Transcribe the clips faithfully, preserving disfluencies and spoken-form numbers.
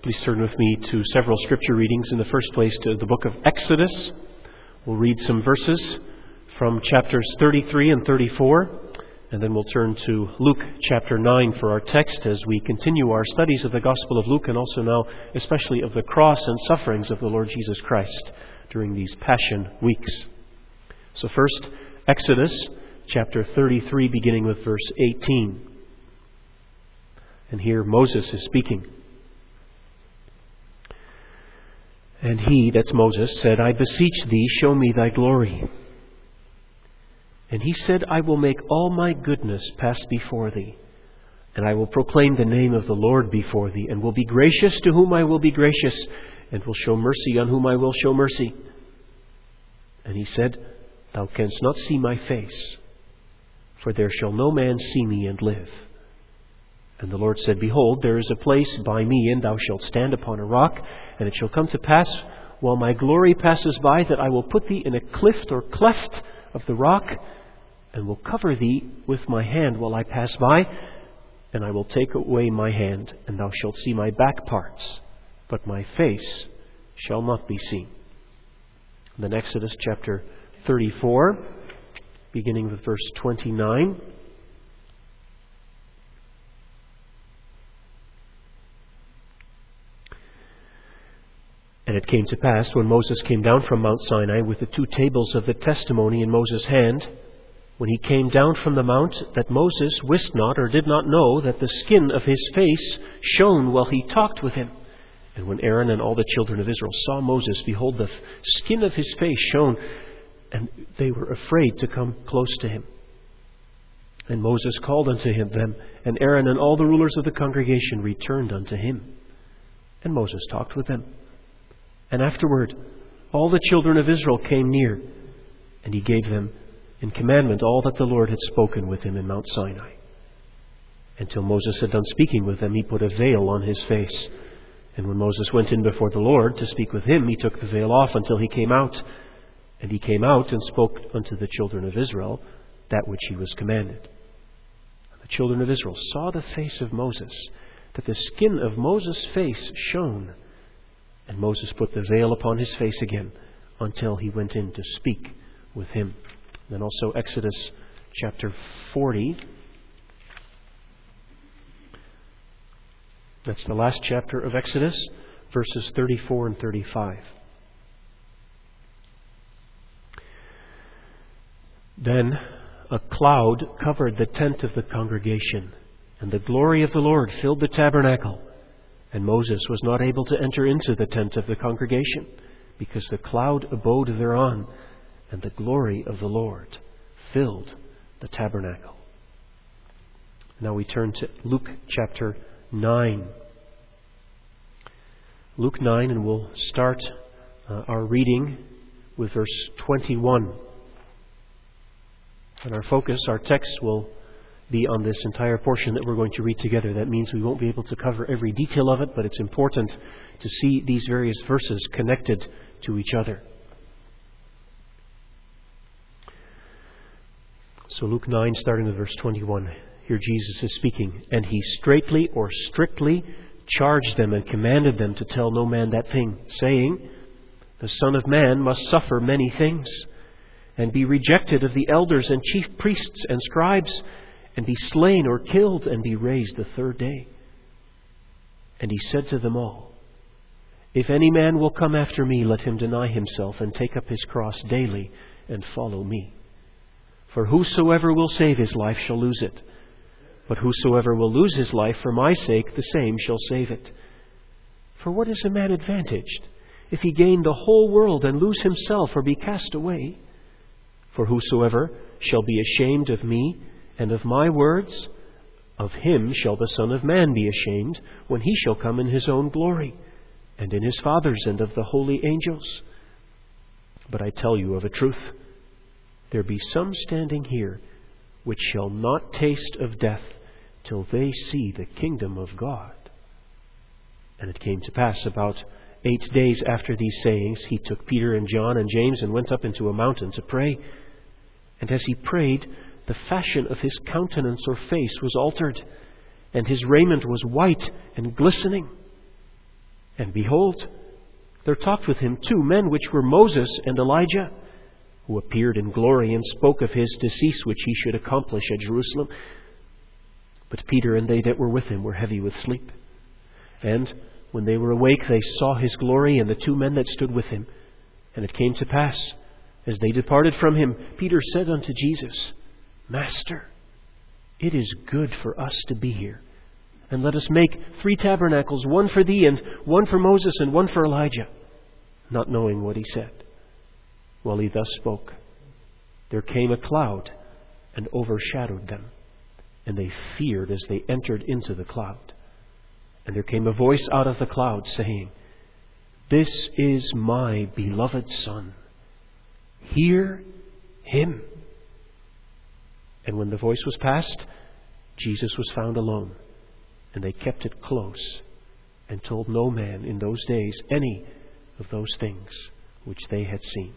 Please turn with me to several scripture readings. In the first place, to the book of Exodus. We'll read some verses from chapters thirty-three and thirty-four, and then we'll turn to Luke chapter nine for our text as we continue our studies of the Gospel of Luke, and also now especially of the cross and sufferings of the Lord Jesus Christ during these Passion weeks. So first, Exodus chapter thirty-three, beginning with verse eighteen. And here Moses is speaking. And he, that's Moses, said, I beseech thee, show me thy glory. And he said, I will make all my goodness pass before thee, and I will proclaim the name of the Lord before thee, and will be gracious to whom I will be gracious, and will show mercy on whom I will show mercy. And he said, Thou canst not see my face, for there shall no man see me and live. And the Lord said, Behold, there is a place by me, and thou shalt stand upon a rock. And it shall come to pass, while my glory passes by, that I will put thee in a clift or cleft of the rock, and will cover thee with my hand while I pass by. And I will take away my hand, and thou shalt see my back parts, but my face shall not be seen. And then Exodus chapter thirty-four, beginning with verse twenty-nine. And it came to pass, when Moses came down from Mount Sinai with the two tables of the testimony in Moses' hand, when he came down from the mount, that Moses wist not or did not know that the skin of his face shone while he talked with him. And when Aaron and all the children of Israel saw Moses, behold, the skin of his face shone, and they were afraid to come close to him. And Moses called unto him them, and Aaron and all the rulers of the congregation returned unto him. And Moses talked with them. And afterward, all the children of Israel came near, and he gave them in commandment all that the Lord had spoken with him in Mount Sinai. Until Moses had done speaking with them, he put a veil on his face. And when Moses went in before the Lord to speak with him, he took the veil off until he came out. And he came out and spoke unto the children of Israel that which he was commanded. And the children of Israel saw the face of Moses, that the skin of Moses' face shone. And Moses put the veil upon his face again until he went in to speak with him. And then also Exodus chapter forty. That's the last chapter of Exodus, verses thirty-four and thirty-five. Then a cloud covered the tent of the congregation, and the glory of the Lord filled the tabernacle. And Moses was not able to enter into the tent of the congregation, because the cloud abode thereon, and the glory of the Lord filled the tabernacle. Now we turn to Luke chapter nine. Luke nine, and we'll start uh, our reading with verse twenty-one. And our focus, our text, will be on this entire portion that we're going to read together. That means we won't be able to cover every detail of it, but it's important to see these various verses connected to each other. So Luke nine, starting with verse twenty-one. Here Jesus is speaking. And he straitly or strictly charged them and commanded them to tell no man that thing, saying, The Son of Man must suffer many things, and be rejected of the elders and chief priests and scribes, and be slain or killed, and be raised the third day. And he said to them all, If any man will come after me, let him deny himself, and take up his cross daily, and follow me. For whosoever will save his life shall lose it. But whosoever will lose his life for my sake, the same shall save it. For what is a man advantaged, if he gain the whole world, and lose himself, or be cast away? For whosoever shall be ashamed of me, and of my words, of him shall the Son of Man be ashamed, when he shall come in his own glory, and in his Father's, and of the holy angels. But I tell you of a truth, there be some standing here, which shall not taste of death, till they see the kingdom of God. And it came to pass, about eight days after these sayings, he took Peter and John and James, and went up into a mountain to pray. And as he prayed, the fashion of his countenance or face was altered, and his raiment was white and glistening. And behold, there talked with him two men, which were Moses and Elijah, who appeared in glory and spoke of his decease, which he should accomplish at Jerusalem. But Peter and they that were with him were heavy with sleep. And when they were awake, they saw his glory and the two men that stood with him. And it came to pass, as they departed from him, Peter said unto Jesus, Master, it is good for us to be here. And let us make three tabernacles, one for thee, and one for Moses, and one for Elijah. Not knowing what he said. While he thus spoke, there came a cloud and overshadowed them. And they feared as they entered into the cloud. And there came a voice out of the cloud, saying, This is my beloved Son. Hear him. And when the voice was past, Jesus was found alone. And they kept it close, and told no man in those days any of those things which they had seen.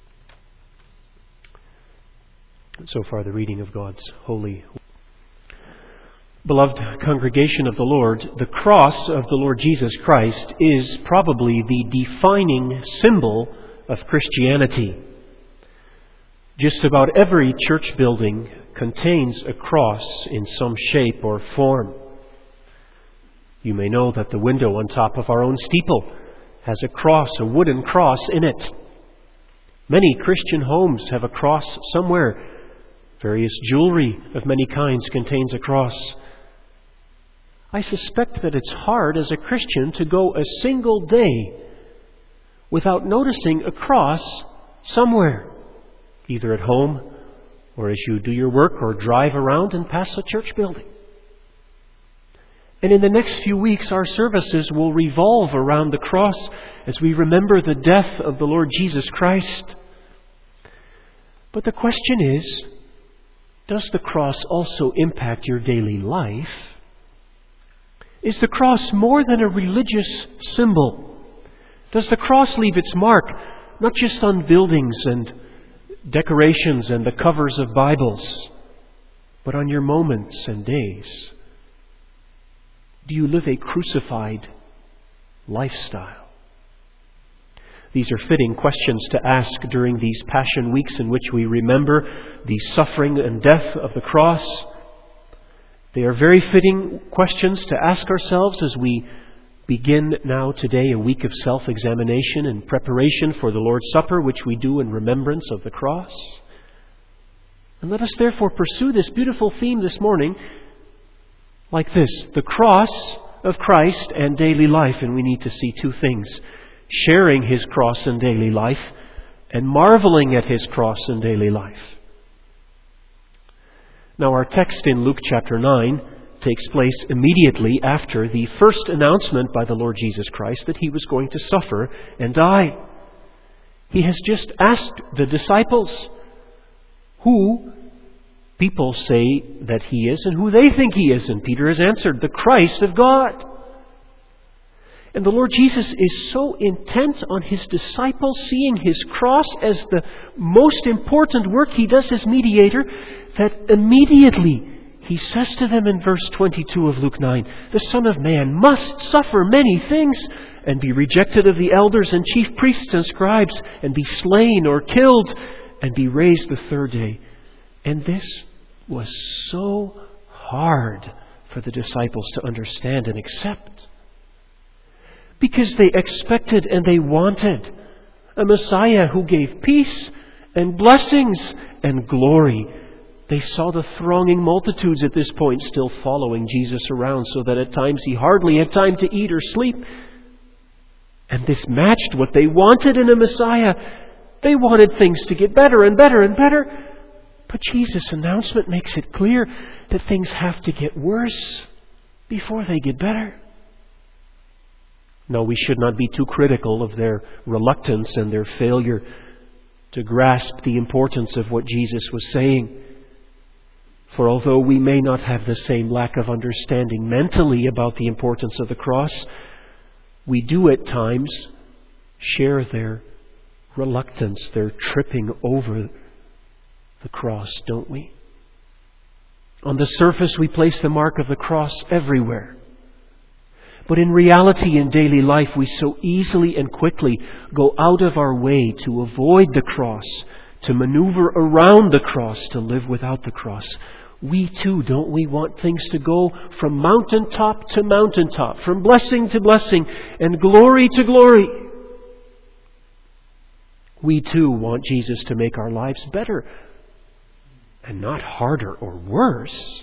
And so far the reading of God's holy word. Beloved congregation of the Lord, the cross of the Lord Jesus Christ is probably the defining symbol of Christianity. Just about every church building contains a cross in some shape or form. You may know that the window on top of our own steeple has a cross, a wooden cross in it. Many Christian homes have a cross somewhere. Various jewelry of many kinds contains a cross. I suspect that it's hard as a Christian to go a single day without noticing a cross somewhere, either at home or as you do your work or drive around and pass a church building. And in the next few weeks, our services will revolve around the cross as we remember the death of the Lord Jesus Christ. But the question is, does the cross also impact your daily life? Is the cross more than a religious symbol? Does the cross leave its mark not just on buildings and decorations and the covers of Bibles, but on your moments and days? Do you live a crucified lifestyle? These are fitting questions to ask during these Passion Weeks in which we remember the suffering and death of the cross. They are very fitting questions to ask ourselves as we begin now today a week of self-examination in preparation for the Lord's Supper, which we do in remembrance of the cross. And let us therefore pursue this beautiful theme this morning like this: the cross of Christ and daily life. And we need to see two things: sharing His cross in daily life and marveling at His cross in daily life. Now our text in Luke chapter nine takes place immediately after the first announcement by the Lord Jesus Christ that He was going to suffer and die. He has just asked the disciples who people say that He is and who they think He is. And Peter has answered, the Christ of God. And the Lord Jesus is so intent on His disciples seeing His cross as the most important work He does as mediator, that immediately He says to them in verse twenty-two of Luke nine, the Son of Man must suffer many things and be rejected of the elders and chief priests and scribes and be slain or killed and be raised the third day. And this was so hard for the disciples to understand and accept, because they expected and they wanted a Messiah who gave peace and blessings and glory. They saw the thronging multitudes at this point still following Jesus around, so that at times He hardly had time to eat or sleep. And this matched what they wanted in a Messiah. They wanted things to get better and better and better. But Jesus' announcement makes it clear that things have to get worse before they get better. No, we should not be too critical of their reluctance and their failure to grasp the importance of what Jesus was saying. For although we may not have the same lack of understanding mentally about the importance of the cross, we do at times share their reluctance, their tripping over the cross, don't we? On the surface, we place the mark of the cross everywhere. But in reality, in daily life, we so easily and quickly go out of our way to avoid the cross, to maneuver around the cross, to live without the cross. We too, don't we, want things to go from mountaintop to mountaintop, from blessing to blessing, and glory to glory. We too want Jesus to make our lives better, and not harder or worse.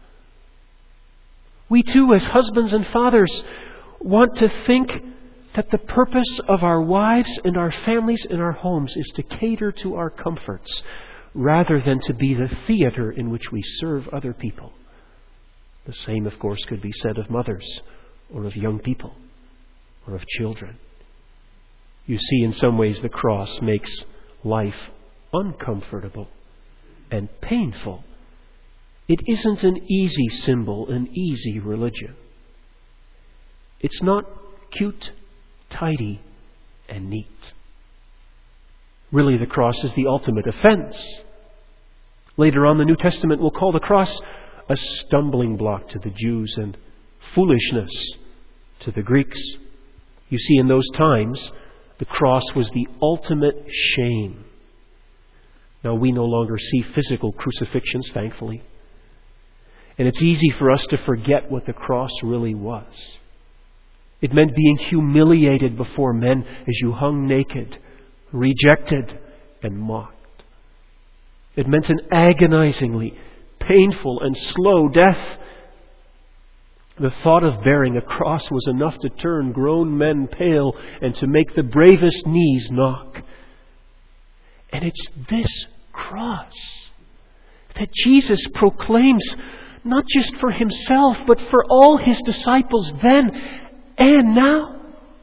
We too, as husbands and fathers, want to think that the purpose of our wives and our families and our homes is to cater to our comforts, rather than to be the theater in which we serve other people. The same, of course, could be said of mothers, or of young people, or of children. You see, in some ways the cross makes life uncomfortable and painful. It isn't an easy symbol, an easy religion. It's not cute, tidy, and neat. Really, the cross is the ultimate offense. Later on, the New Testament will call the cross a stumbling block to the Jews and foolishness to the Greeks. You see, in those times, the cross was the ultimate shame. Now, we no longer see physical crucifixions, thankfully. And it's easy for us to forget what the cross really was. It meant being humiliated before men as you hung naked, rejected, and mocked. It meant an agonizingly painful and slow death. The thought of bearing a cross was enough to turn grown men pale and to make the bravest knees knock. And it's this cross that Jesus proclaims, not just for Himself, but for all His disciples then and now.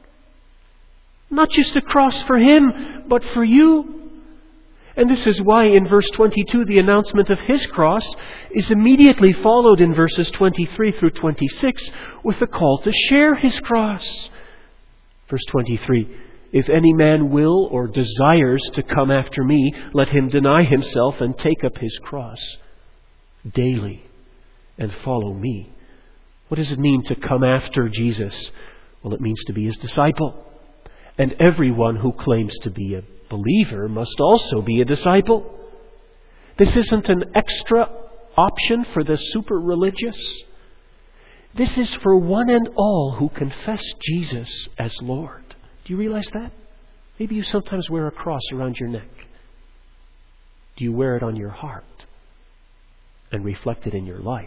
Not just a cross for Him, but for you. And this is why in verse twenty-two the announcement of His cross is immediately followed in verses twenty-three through twenty-six with the call to share His cross. Verse twenty-three, if any man will or desires to come after me, let him deny himself and take up his cross daily and follow me. What does it mean to come after Jesus? Well, it means to be His disciple. And everyone who claims to be a believer must also be a disciple. This isn't an extra option for the super religious. This is for one and all who confess Jesus as Lord. Do you realize that? Maybe you sometimes wear a cross around your neck. Do you wear it on your heart and reflect it in your life?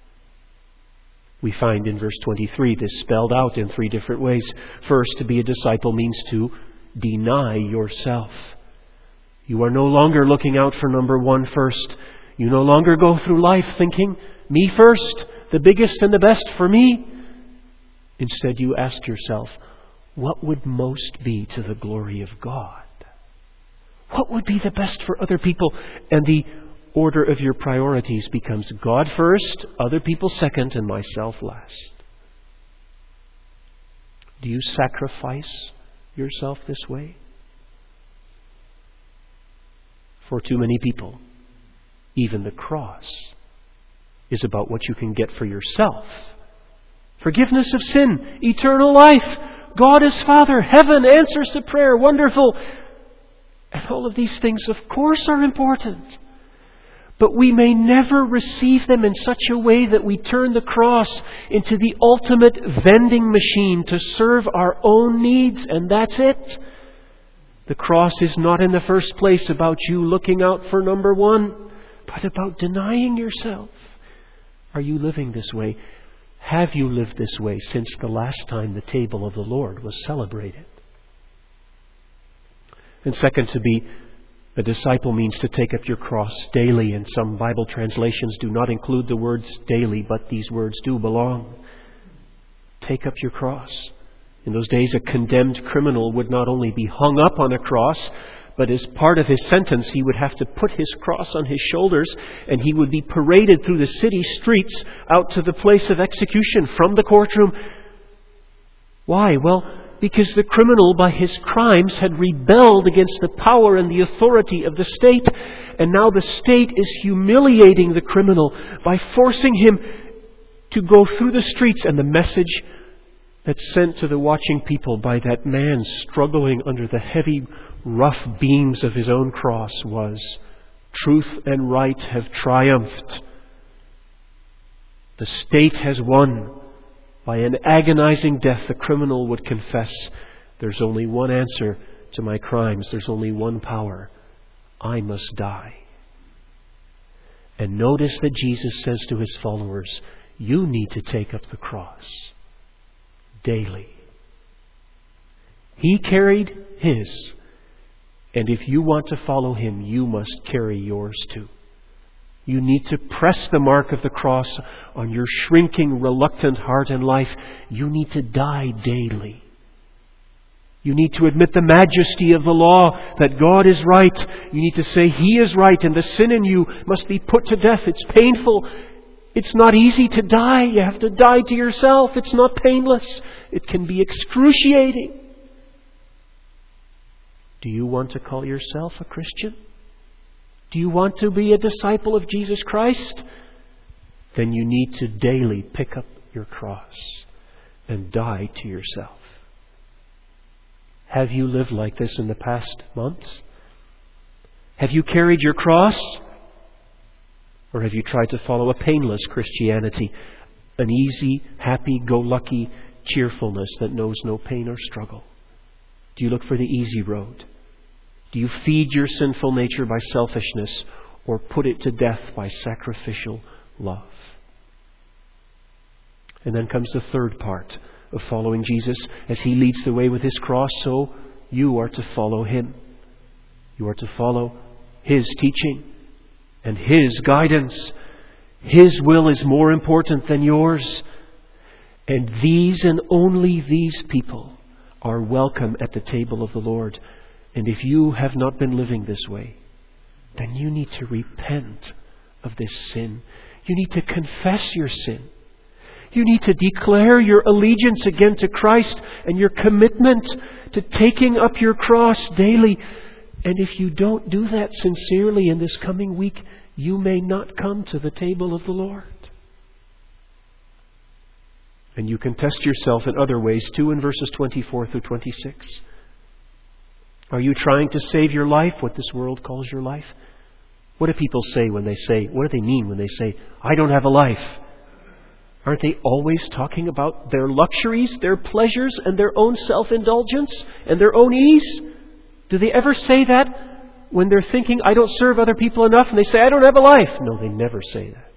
We find in verse twenty-three this spelled out in three different ways. First, to be a disciple means to deny yourself. You are no longer looking out for number one first. You no longer go through life thinking, me first, the biggest and the best for me. Instead, you ask yourself, what would most be to the glory of God? What would be the best for other people? And the order of your priorities becomes God first, other people second, and myself last. Do you sacrifice yourself this way? For too many people, even the cross is about what you can get for yourself. Forgiveness of sin, eternal life, God as Father, heaven, answers to prayer, wonderful. And all of these things, of course, are important. But we may never receive them in such a way that we turn the cross into the ultimate vending machine to serve our own needs, and that's it. The cross is not in the first place about you looking out for number one, but about denying yourself. Are you living this way? Have you lived this way since the last time the table of the Lord was celebrated? And second, to be a disciple means to take up your cross daily. And some Bible translations do not include the words daily, but these words do belong. Take up your cross. In those days, a condemned criminal would not only be hung up on a cross, but as part of his sentence, he would have to put his cross on his shoulders, and he would be paraded through the city streets out to the place of execution from the courtroom. Why? Well, because the criminal, by his crimes, had rebelled against the power and the authority of the state, and now the state is humiliating the criminal by forcing him to go through the streets, and the message that's sent to the watching people by that man struggling under the heavy, rough beams of his own cross was, truth and right have triumphed. The state has won. By an agonizing death, the criminal would confess, there's only one answer to my crimes. There's only one power. I must die. And notice that Jesus says to His followers, you need to take up the cross daily. He carried His. And if you want to follow Him, you must carry yours too. You need to press the mark of the cross on your shrinking, reluctant heart and life. You need to die daily. You need to admit the majesty of the law, that God is right. You need to say He is right and the sin in you must be put to death. It's painful. It's not easy to die. You have to die to yourself. It's not painless. It can be excruciating. Do you want to call yourself a Christian? Do you want to be a disciple of Jesus Christ? Then you need to daily pick up your cross and die to yourself. Have you lived like this in the past months? Have you carried your cross? Or have you tried to follow a painless Christianity, an easy, happy-go-lucky cheerfulness that knows no pain or struggle? Do you look for the easy road? Do you feed your sinful nature by selfishness or put it to death by sacrificial love? And then comes the third part of following Jesus. As He leads the way with His cross, so you are to follow Him. You are to follow His teaching and His guidance. His will is more important than yours. And these and only these people are welcome at the table of the Lord. And if you have not been living this way, then you need to repent of this sin. You need to confess your sin. You need to declare your allegiance again to Christ and your commitment to taking up your cross daily. And if you don't do that sincerely in this coming week, you may not come to the table of the Lord. And you can test yourself in other ways too in verses twenty-four through twenty-six. Are you trying to save your life, what this world calls your life? What do people say when they say, what do they mean when they say, I don't have a life? Aren't they always talking about their luxuries, their pleasures, and their own self-indulgence and their own ease? Do they ever say that when they're thinking, I don't serve other people enough, and they say, I don't have a life? No, they never say that.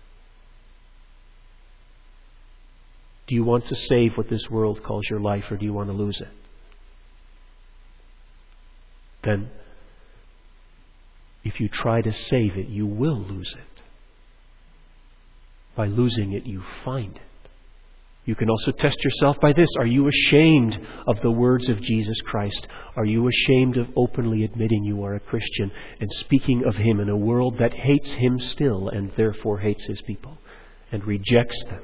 Do you want to save what this world calls your life, or do you want to lose it? Then, if you try to save it, you will lose it. By losing it, you find it. You can also test yourself by this. Are you ashamed of the words of Jesus Christ? Are you ashamed of openly admitting you are a Christian and speaking of Him in a world that hates Him still and therefore hates His people and rejects them?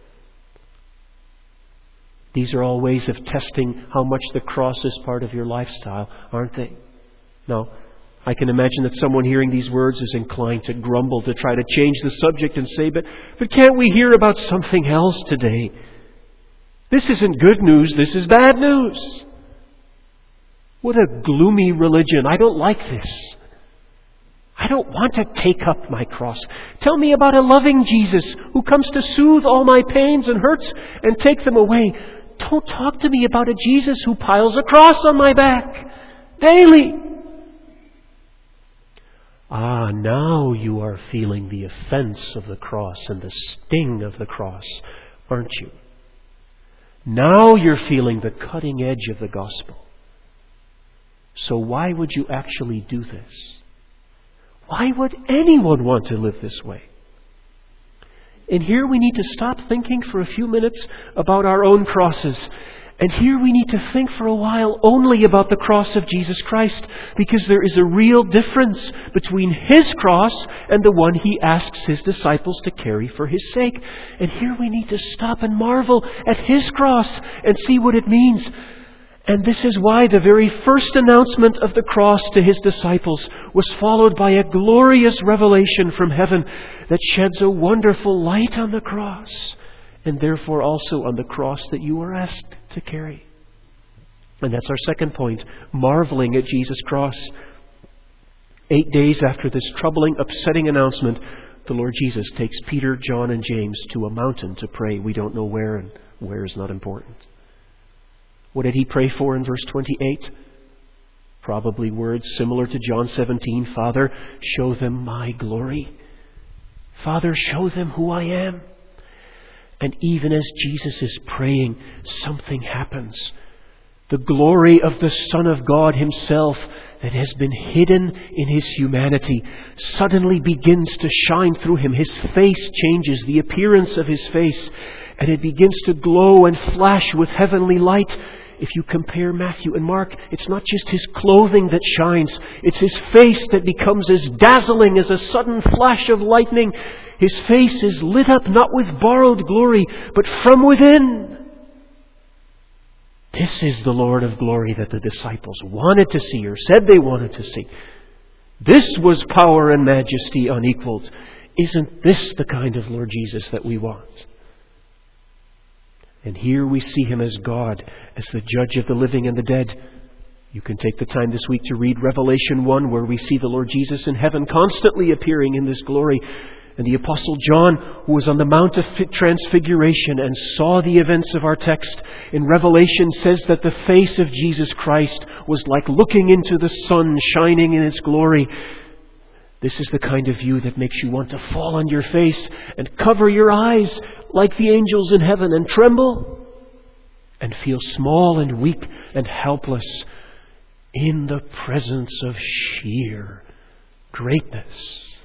These are all ways of testing how much the cross is part of your lifestyle, aren't they? Now, I can imagine that someone hearing these words is inclined to grumble, to try to change the subject and say, but, but can't we hear about something else today? This isn't good news, this is bad news. What a gloomy religion. I don't like this. I don't want to take up my cross. Tell me about a loving Jesus who comes to soothe all my pains and hurts and take them away. Don't talk to me about a Jesus who piles a cross on my back daily. Ah, now you are feeling the offense of the cross and the sting of the cross, aren't you? Now you're feeling the cutting edge of the gospel. So why would you actually do this? Why would anyone want to live this way? And here we need to stop thinking for a few minutes about our own crosses. And here we need to think for a while only about the cross of Jesus Christ, because there is a real difference between His cross and the one He asks His disciples to carry for His sake. And here we need to stop and marvel at His cross and see what it means. And this is why the very first announcement of the cross to His disciples was followed by a glorious revelation from heaven that sheds a wonderful light on the cross and therefore also on the cross that you were asked to carry. And that's our second point, marveling at Jesus' cross. Eight days after this troubling, upsetting announcement, the Lord Jesus takes Peter, John, and James to a mountain to pray. We don't know where, and where is not important. What did he pray for in verse twenty-eight? Probably words similar to John seventeen. Father, show them my glory. Father, show them who I am. And even as Jesus is praying, something happens. The glory of the Son of God himself that has been hidden in his humanity suddenly begins to shine through him. His face changes, the appearance of his face, and it begins to glow and flash with heavenly light. If you compare Matthew and Mark, it's not just his clothing that shines, it's his face that becomes as dazzling as a sudden flash of lightning. His face is lit up not with borrowed glory, but from within. This is the Lord of glory that the disciples wanted to see, or said they wanted to see. This was power and majesty unequaled. Isn't this the kind of Lord Jesus that we want? And here we see him as God, as the judge of the living and the dead. You can take the time this week to read Revelation one, where we see the Lord Jesus in heaven constantly appearing in this glory. And the Apostle John, who was on the Mount of Transfiguration and saw the events of our text, in Revelation says that the face of Jesus Christ was like looking into the sun shining in its glory. This is the kind of view that makes you want to fall on your face and cover your eyes like the angels in heaven and tremble and feel small and weak and helpless in the presence of sheer greatness.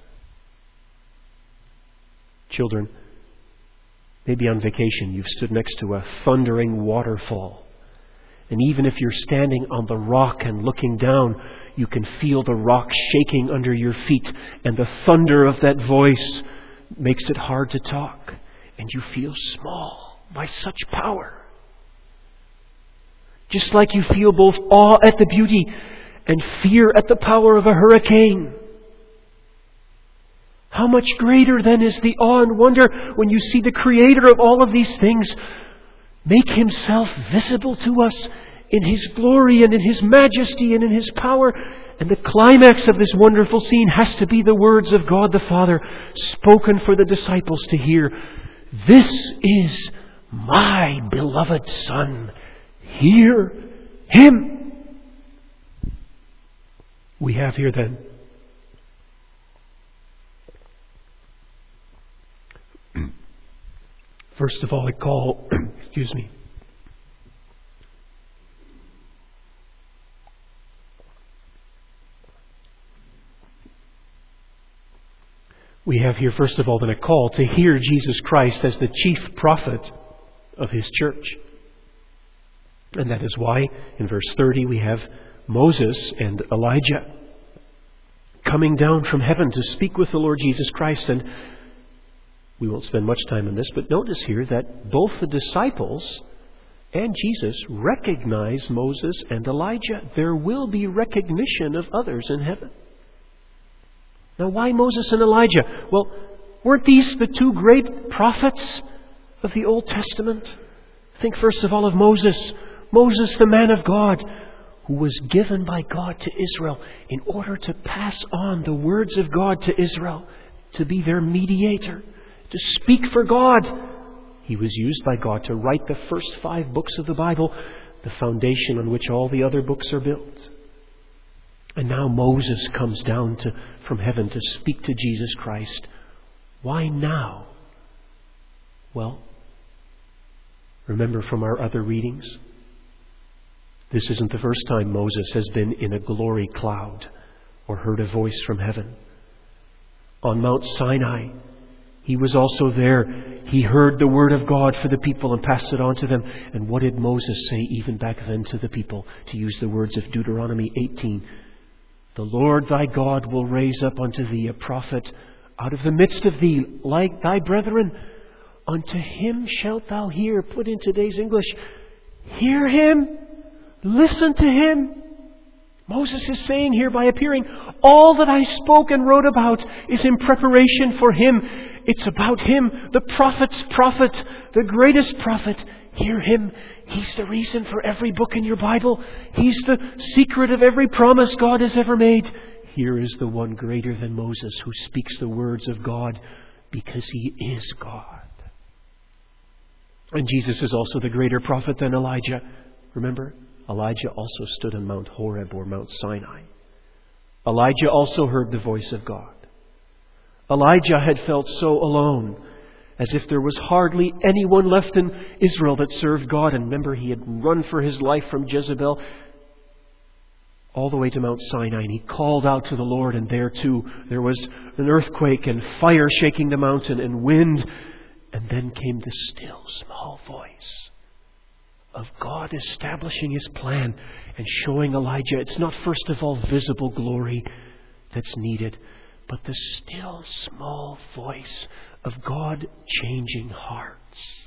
Children, maybe on vacation you've stood next to a thundering waterfall. And even if you're standing on the rock and looking down, you can feel the rock shaking under your feet. And the thunder of that voice makes it hard to talk. And you feel small by such power. Just like you feel both awe at the beauty and fear at the power of a hurricane. How much greater then is the awe and wonder when you see the Creator of all of these things make himself visible to us in his glory and in his majesty and in his power. And the climax of this wonderful scene has to be the words of God the Father spoken for the disciples to hear. This is my beloved Son. Hear him. We have here then first of all, a call, excuse me, we have here, first of all, then a call to hear Jesus Christ as the chief prophet of his church. And that is why, in verse thirty, we have Moses and Elijah coming down from heaven to speak with the Lord Jesus Christ. And we won't spend much time on this, but notice here that both the disciples and Jesus recognize Moses and Elijah. There will be recognition of others in heaven. Now, why Moses and Elijah? Well, weren't these the two great prophets of the Old Testament? Think first of all of Moses. Moses, the man of God, who was given by God to Israel in order to pass on the words of God to Israel, to be their mediator, to speak for God. He was used by God to write the first five books of the Bible, the foundation on which all the other books are built. And now Moses comes down to, from heaven to speak to Jesus Christ. Why now? Well, remember from our other readings, this isn't the first time Moses has been in a glory cloud or heard a voice from heaven. On Mount Sinai, he was also there. He heard the word of God for the people and passed it on to them. And what did Moses say even back then to the people? To use the words of Deuteronomy eighteen. The Lord thy God will raise up unto thee a prophet out of the midst of thee, like thy brethren. Unto him shalt thou hear. Put in today's English, hear him. Listen to him. Moses is saying here by appearing, all that I spoke and wrote about is in preparation for him. It's about Him, the prophet's prophet, the greatest prophet. Hear Him. He's the reason for every book in your Bible. He's the secret of every promise God has ever made. Here is the one greater than Moses who speaks the words of God because He is God. And Jesus is also the greater prophet than Elijah. Remember, Elijah also stood on Mount Horeb or Mount Sinai. Elijah also heard the voice of God. Elijah had felt so alone, as if there was hardly anyone left in Israel that served God. And remember, he had run for his life from Jezebel all the way to Mount Sinai. And he called out to the Lord, and there too there was an earthquake and fire shaking the mountain and wind. And then came the still small voice of God establishing His plan and showing Elijah it's not first of all visible glory that's needed, but the still small voice of God changing hearts.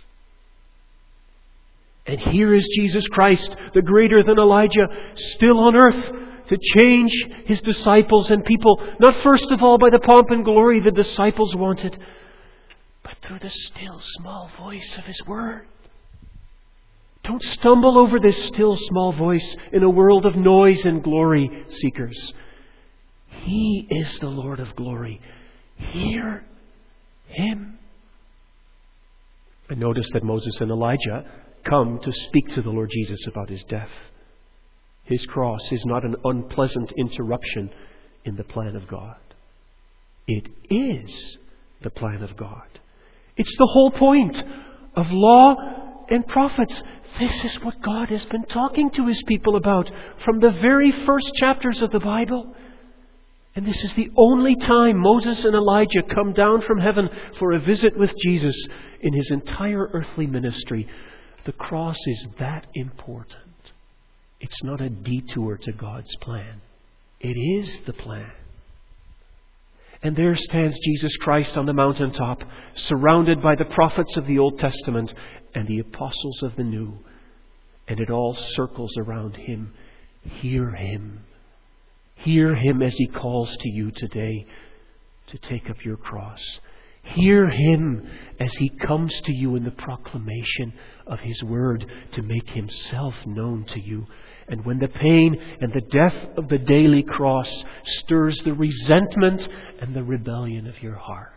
And here is Jesus Christ, the greater than Elijah, still on earth to change His disciples and people, not first of all by the pomp and glory the disciples wanted, but through the still small voice of His Word. Don't stumble over this still small voice in a world of noise and glory seekers. He is the Lord of glory. Hear Him. And notice that Moses and Elijah come to speak to the Lord Jesus about His death. His cross is not an unpleasant interruption in the plan of God. It is the plan of God. It's the whole point of law and prophets. This is what God has been talking to His people about from the very first chapters of the Bible. And this is the only time Moses and Elijah come down from heaven for a visit with Jesus in His entire earthly ministry. The cross is that important. It's not a detour to God's plan. It is the plan. And there stands Jesus Christ on the mountaintop, surrounded by the prophets of the Old Testament and the apostles of the New. And it all circles around Him. Hear Him. Hear Him as He calls to you today to take up your cross. Hear Him as He comes to you in the proclamation of His Word to make Himself known to you. And when the pain and the death of the daily cross stirs the resentment and the rebellion of your heart,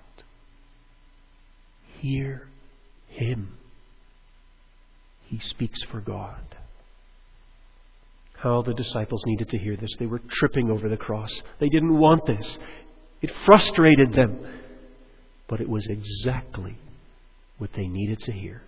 hear Him. He speaks for God. How the disciples needed to hear this. They were tripping over the cross. They didn't want this. It frustrated them. But it was exactly what they needed to hear.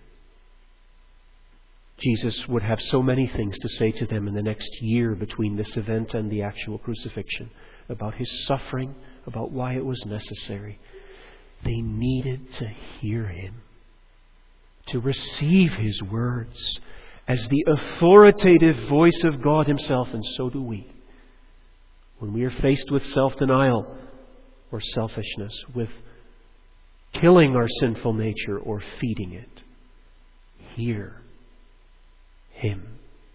Jesus would have so many things to say to them in the next year between this event and the actual crucifixion. About His suffering, about why it was necessary. They needed to hear Him. To receive His words as the authoritative voice of God Himself, and so do we. When we are faced with self-denial or selfishness, with killing our sinful nature or feeding it, hear Him.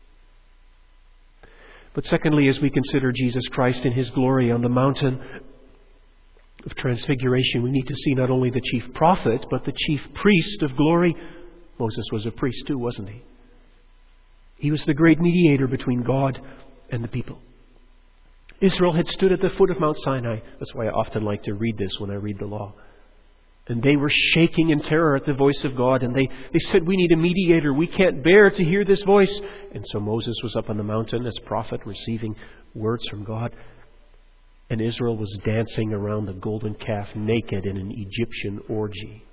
But secondly, as we consider Jesus Christ in His glory on the mountain of transfiguration, we need to see not only the chief prophet, but the chief priest of glory. Moses was a priest too, wasn't he? He was the great mediator between God and the people. Israel had stood at the foot of Mount Sinai. That's why I often like to read this when I read the law. And they were shaking in terror at the voice of God. And they, they said, we need a mediator. We can't bear to hear this voice. And so Moses was up on the mountain as prophet, receiving words from God. And Israel was dancing around the golden calf naked in an Egyptian orgy.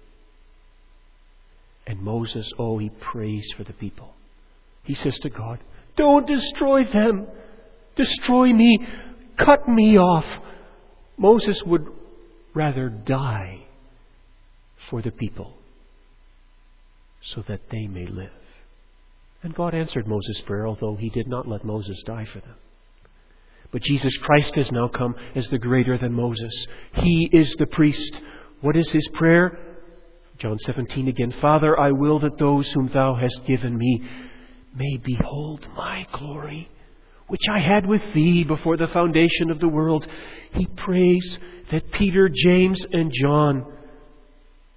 And Moses, oh, he prays for the people. He says to God, don't destroy them. Destroy me. Cut me off. Moses would rather die for the people so that they may live. And God answered Moses' prayer, although He did not let Moses die for them. But Jesus Christ has now come as the greater than Moses. He is the priest. What is His prayer? John seventeen again. Father, I will that those whom Thou hast given me may behold my glory, which I had with Thee before the foundation of the world. He prays that Peter, James, and John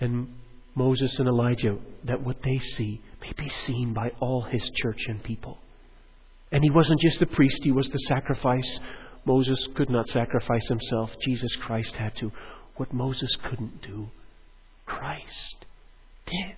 And Moses and Elijah, that what they see may be seen by all His church and people. And He wasn't just the priest, He was the sacrifice. Moses could not sacrifice himself. Jesus Christ had to. What Moses couldn't do, Christ did.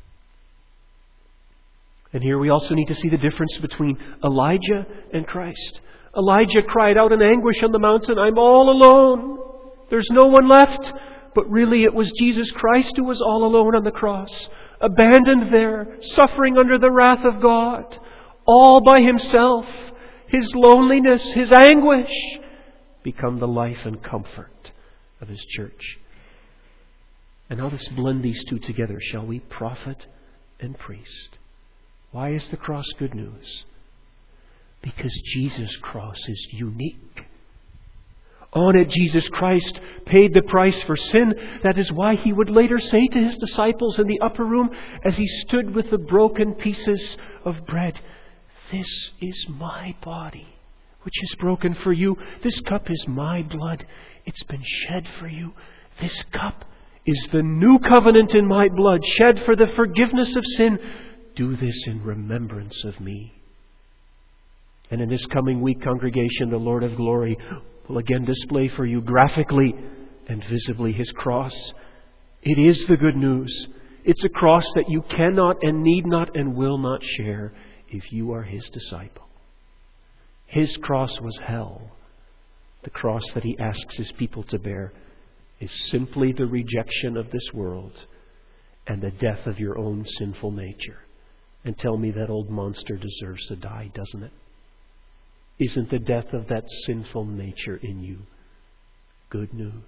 And here we also need to see the difference between Elijah and Christ. Elijah cried out in anguish on the mountain, "I'm all alone. There's no one left." But really it was Jesus Christ who was all alone on the cross, abandoned there, suffering under the wrath of God, all by Himself. His loneliness, His anguish, become the life and comfort of His church. And now let's blend these two together, shall we? Prophet and priest. Why is the cross good news? Because Jesus' cross is unique. On it, Jesus Christ paid the price for sin. That is why He would later say to His disciples in the upper room, as He stood with the broken pieces of bread, "This is my body, which is broken for you. This cup is my blood. It's been shed for you. This cup is the new covenant in my blood, shed for the forgiveness of sin. Do this in remembrance of me." And in this coming week, congregation, the Lord of glory will again display for you graphically and visibly His cross. It is the good news. It's a cross that you cannot and need not and will not share if you are His disciple. His cross was hell. The cross that He asks His people to bear is simply the rejection of this world and the death of your own sinful nature. And tell me, that old monster deserves to die, doesn't it? Isn't the death of that sinful nature in you good news?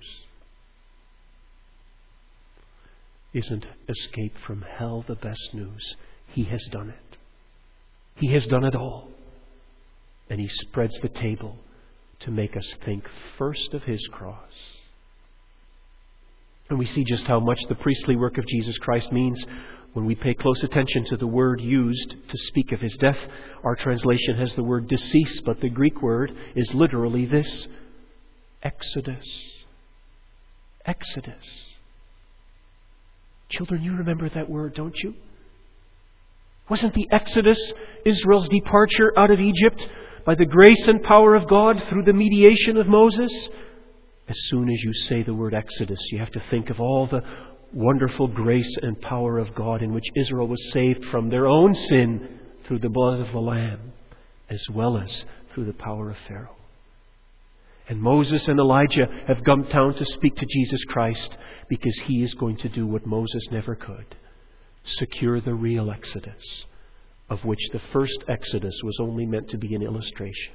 Isn't escape from hell the best news? He has done it. He has done it all. And He spreads the table to make us think first of His cross. And we see just how much the priestly work of Jesus Christ means when we pay close attention to the word used to speak of His death. Our translation has the word decease, but the Greek word is literally this: Exodus. Exodus. Children, you remember that word, don't you? Wasn't the Exodus Israel's departure out of Egypt by the grace and power of God through the mediation of Moses? As soon as you say the word Exodus, you have to think of all the wonderful grace and power of God in which Israel was saved from their own sin through the blood of the Lamb, as well as through the power of Pharaoh. And Moses and Elijah have come down to speak to Jesus Christ because He is going to do what Moses never could: secure the real Exodus, of which the first Exodus was only meant to be an illustration.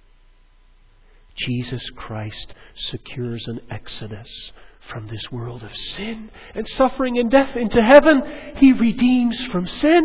Jesus Christ secures an exodus from this world of sin and suffering and death into heaven. He redeems from sin.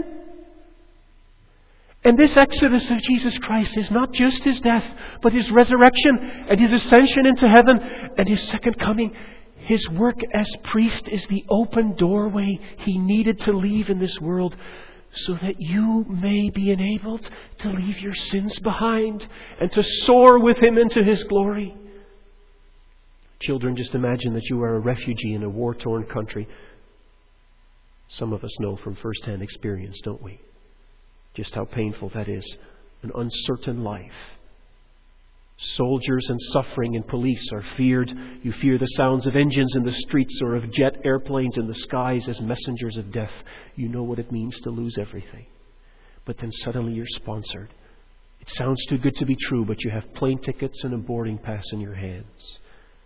And this exodus of Jesus Christ is not just His death, but His resurrection and His ascension into heaven and His second coming. His work as priest is the open doorway He needed to leave in this world, so that you may be enabled to leave your sins behind and to soar with Him into His glory. Children, just imagine that you are a refugee in a war-torn country. Some of us know from first-hand experience, don't we? Just how painful that is. An uncertain life. Soldiers and suffering and police are feared. You fear the sounds of engines in the streets or of jet airplanes in the skies as messengers of death. You know what it means to lose everything. But then suddenly you're sponsored. It sounds too good to be true, but you have plane tickets and a boarding pass in your hands.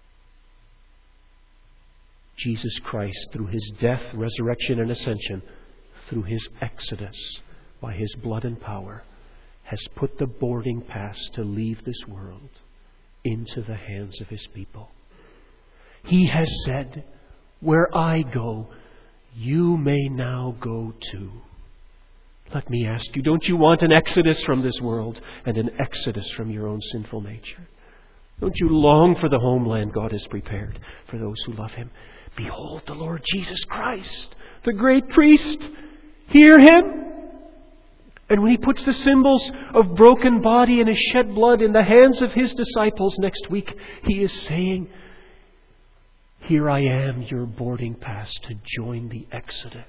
Jesus Christ, through His death, resurrection, and ascension, through His exodus, by His blood and power, has put the boarding pass to leave this world into the hands of His people. He has said, "Where I go, you may now go too." Let me ask you, don't you want an exodus from this world and an exodus from your own sinful nature? Don't you long for the homeland God has prepared for those who love Him? Behold the Lord Jesus Christ, the great priest. Hear Him. And when He puts the symbols of broken body and His shed blood in the hands of His disciples next week, He is saying, Here I am, your boarding pass to join the Exodus.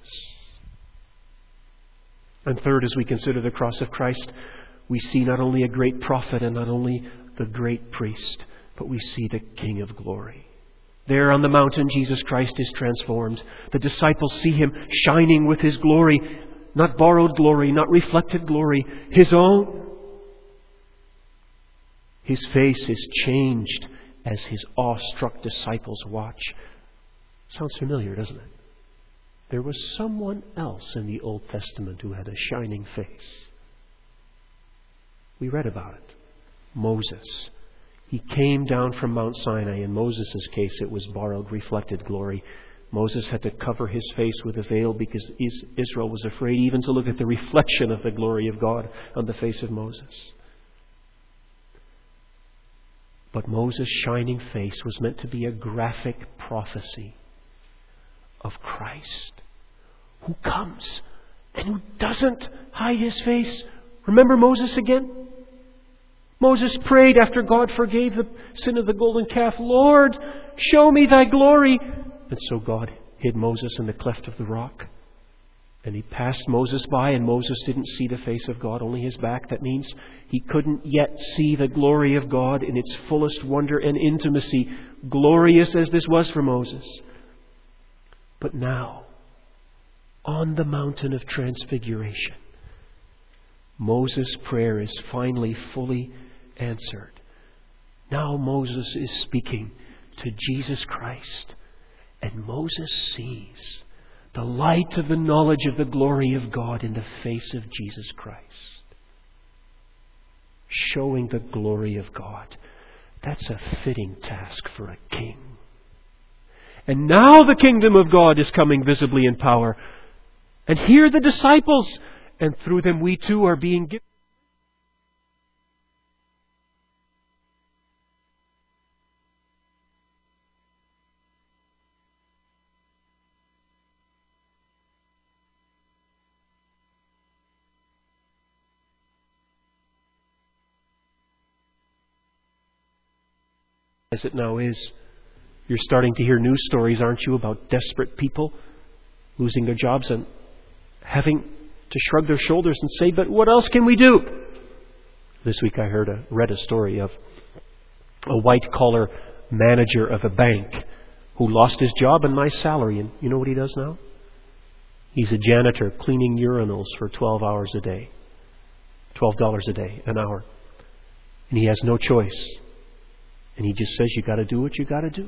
And third, as we consider the cross of Christ, we see not only a great prophet and not only the great priest, but we see the King of glory. There on the mountain, Jesus Christ is transformed. The disciples see Him shining with His glory, not borrowed glory, not reflected glory, His own. His face is changed as His awestruck disciples watch. Sounds familiar, doesn't it? There was someone else in the Old Testament who had a shining face. We read about it. Moses. He came down from Mount Sinai. In Moses' case, it was borrowed, reflected glory. Moses had to cover his face with a veil because Israel was afraid even to look at the reflection of the glory of God on the face of Moses. But Moses' shining face was meant to be a graphic prophecy of Christ, who comes and who doesn't hide His face. Remember Moses again? Moses prayed after God forgave the sin of the golden calf, Lord, show me Thy glory. And so God hid Moses in the cleft of the rock. And He passed Moses by, and Moses didn't see the face of God, only his back. That means he couldn't yet see the glory of God in its fullest wonder and intimacy, glorious as this was for Moses. But now, on the mountain of transfiguration, Moses' prayer is finally fully answered. Now Moses is speaking to Jesus Christ, and Moses sees the light of the knowledge of the glory of God in the face of Jesus Christ. Showing the glory of God. That's a fitting task for a king. And now the kingdom of God is coming visibly in power. And here the disciples, and through them we too are being given. As it now is, you're starting to hear news stories, aren't you, about desperate people losing their jobs and having to shrug their shoulders and say, but what else can we do? This week I heard a, read a story of a white-collar manager of a bank who lost his job and nice salary. And you know what he does now? He's a janitor cleaning urinals for twelve hours a day. twelve dollars a day, an hour. And he has no choice. And he just says, you got to do what you got to do.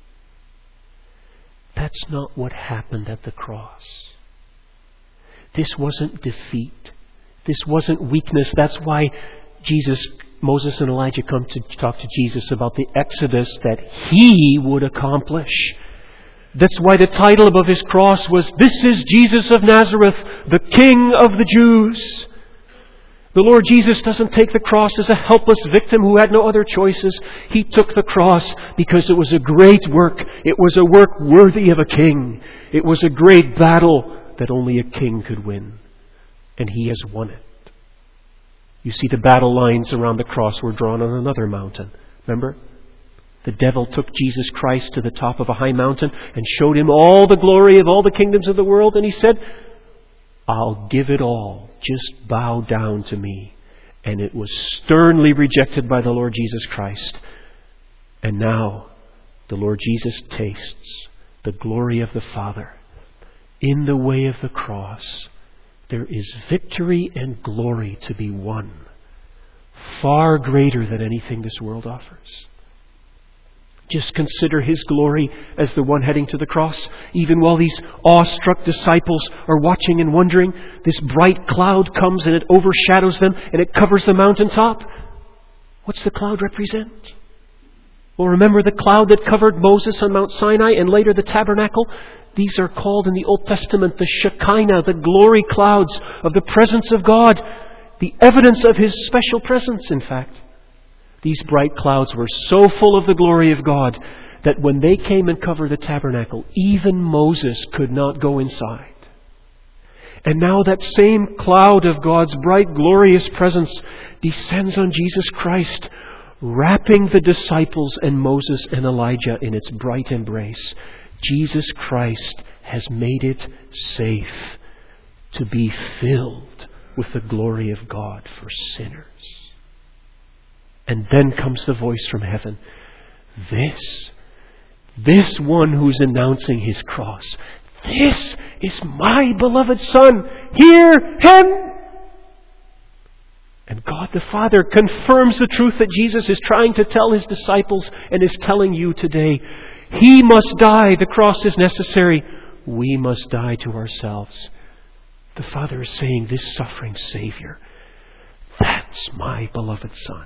That's not what happened at the cross. This wasn't defeat. This wasn't weakness. That's why Jesus, Moses and Elijah come to talk to Jesus about the Exodus that He would accomplish. That's why the title above His cross was, This is Jesus of Nazareth, the King of the Jews. The Lord Jesus doesn't take the cross as a helpless victim who had no other choices. He took the cross because it was a great work. It was a work worthy of a king. It was a great battle that only a king could win. And He has won it. You see, the battle lines around the cross were drawn on another mountain. Remember? The devil took Jesus Christ to the top of a high mountain and showed Him all the glory of all the kingdoms of the world. And He said, I'll give it all. Just bow down to me. And it was sternly rejected by the Lord Jesus Christ. And now the Lord Jesus tastes the glory of the Father. In the way of the cross, there is victory and glory to be won, far greater than anything this world offers. Just consider His glory as the one heading to the cross. Even while these awestruck disciples are watching and wondering, this bright cloud comes and it overshadows them and it covers the mountaintop. What's the cloud represent? Well, remember the cloud that covered Moses on Mount Sinai and later the tabernacle? These are called in the Old Testament the Shekinah, the glory clouds of the presence of God. The evidence of His special presence, in fact. These bright clouds were so full of the glory of God that when they came and covered the tabernacle, even Moses could not go inside. And now that same cloud of God's bright, glorious presence descends on Jesus Christ, wrapping the disciples and Moses and Elijah in its bright embrace. Jesus Christ has made it safe to be filled with the glory of God for sinners. And then comes the voice from heaven. This, this one who's announcing his cross, this is my beloved Son. Hear him! And God the Father confirms the truth that Jesus is trying to tell his disciples and is telling you today. He must die. The cross is necessary. We must die to ourselves. The Father is saying, this suffering Savior, that's my beloved Son.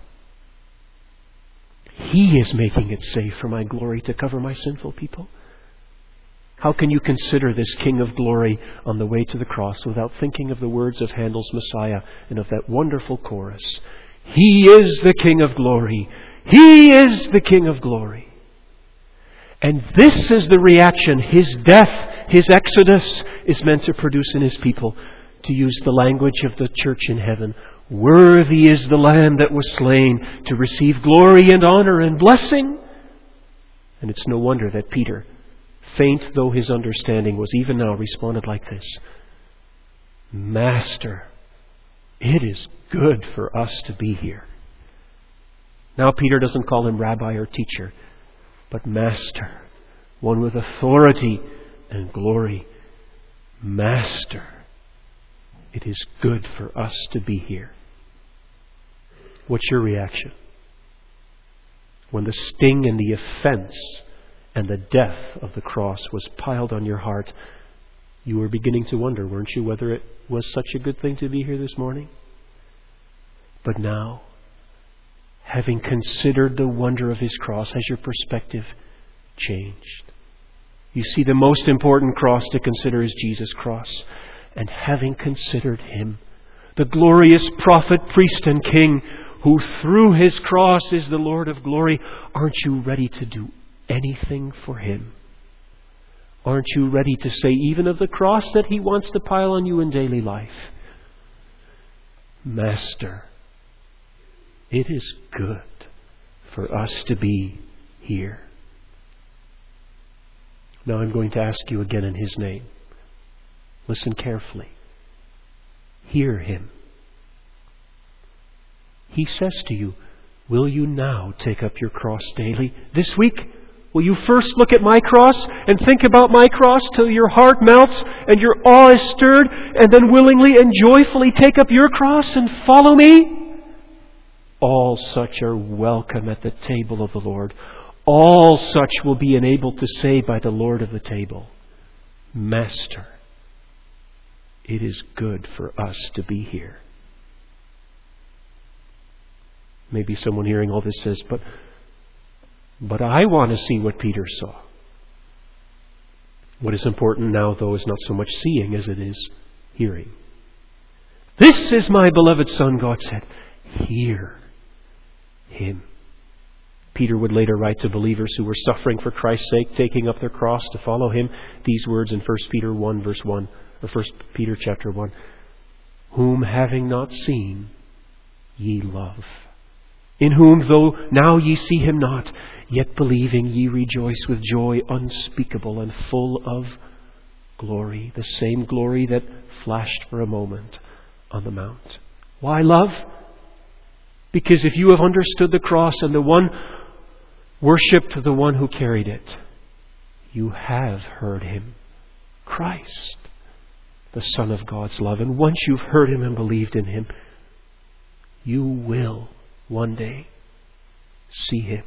He is making it safe for my glory to cover my sinful people. How can you consider this King of glory on the way to the cross without thinking of the words of Handel's Messiah and of that wonderful chorus? He is the King of glory. He is the King of glory. And this is the reaction his death, his exodus is meant to produce in his people. To use the language of the church in heaven, worthy is the Lamb that was slain to receive glory and honor and blessing. And it's no wonder that Peter, faint though his understanding was even now, responded like this. Master, it is good for us to be here. Now Peter doesn't call him rabbi or teacher, but Master, one with authority and glory. Master, it is good for us to be here. What's your reaction? When the sting and the offense and the death of the cross was piled on your heart, you were beginning to wonder, weren't you, whether it was such a good thing to be here this morning? But now, having considered the wonder of his cross, has your perspective changed? You see, the most important cross to consider is Jesus' cross. And having considered him, the glorious prophet, priest, and king, who through his cross is the Lord of glory, aren't you ready to do anything for him? Aren't you ready to say even of the cross that he wants to pile on you in daily life? Master, it is good for us to be here. Now I'm going to ask you again in his name. Listen carefully. Hear him. He says to you, will you now take up your cross daily? This week, will you first look at my cross and think about my cross till your heart melts and your awe is stirred, and then willingly and joyfully take up your cross and follow me? All such are welcome at the table of the Lord. All such will be enabled to say by the Lord of the table, Master, it is good for us to be here. Maybe someone hearing all this says, but, but I want to see what Peter saw. What is important now, though, is not so much seeing as it is hearing. This is my beloved Son, God said. Hear him. Peter would later write to believers who were suffering for Christ's sake, taking up their cross to follow him, these words in First Peter one, verse one. Or First Peter chapter one, whom having not seen, ye love, in whom though now ye see him not, yet believing ye rejoice with joy unspeakable and full of glory, the same glory that flashed for a moment on the mount. Why love? Because if you have understood the cross and the one worshipped the one who carried it, you have heard him, Christ, the Son of God's love. And once you've heard him and believed in him, you will one day see him.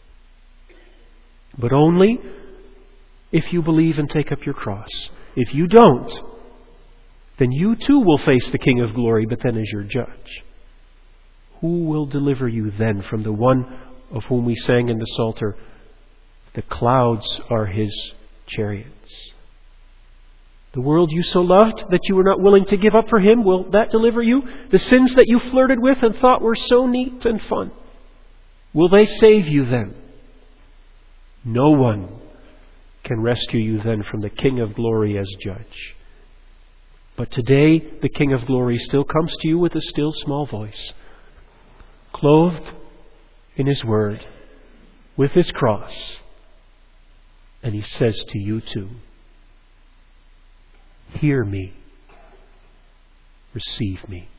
But only if you believe and take up your cross. If you don't, then you too will face the King of glory, but then as your judge. Who will deliver you then from the one of whom we sang in the Psalter, the clouds are his chariots? The world you so loved that you were not willing to give up for him, will that deliver you? The sins that you flirted with and thought were so neat and fun, will they save you then? No one can rescue you then from the King of glory as judge. But today the King of glory still comes to you with a still small voice, clothed in His Word with His cross. And He says to you too, hear me, receive me.